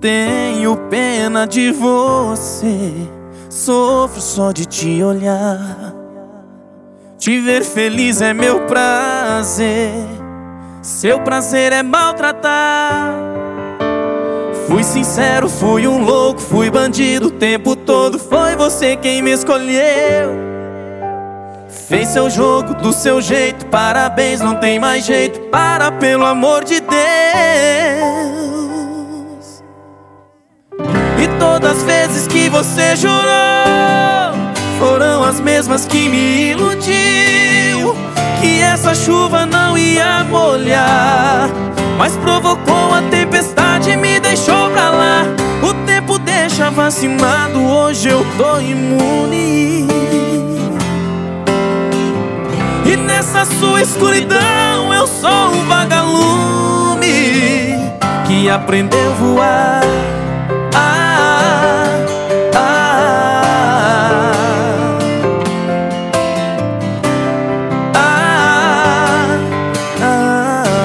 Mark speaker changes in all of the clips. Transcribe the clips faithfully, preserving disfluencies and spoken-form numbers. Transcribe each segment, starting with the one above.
Speaker 1: tenho pena de você, sofro só de te olhar. Te ver feliz é meu prazer, seu prazer é maltratar. Fui sincero, fui um louco, fui bandido o tempo todo. Foi você quem me escolheu. Fez seu jogo do seu jeito, parabéns, não tem mais jeito. Para, pelo amor de Deus. E todas as vezes que você jurou foram as mesmas que me iludiu, que essa chuva não ia molhar, mas provocou a tempestade e me deixou pra lá. O tempo deixa vacinado, hoje eu tô imune. E nessa sua escuridão eu sou um vagalume que aprendeu a voar. Ah, ah, ah, ah, ah.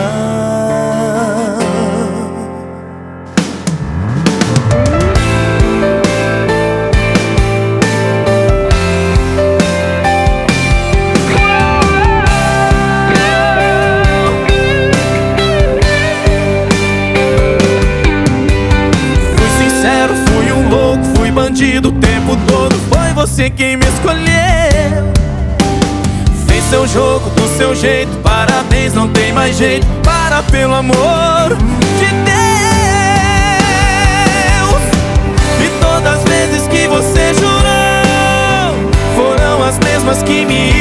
Speaker 1: Bandido o tempo todo, foi você quem me escolheu. Fez seu jogo do seu jeito, parabéns, não tem mais jeito. Para, pelo amor de Deus. E todas as vezes que você jurou foram as mesmas que me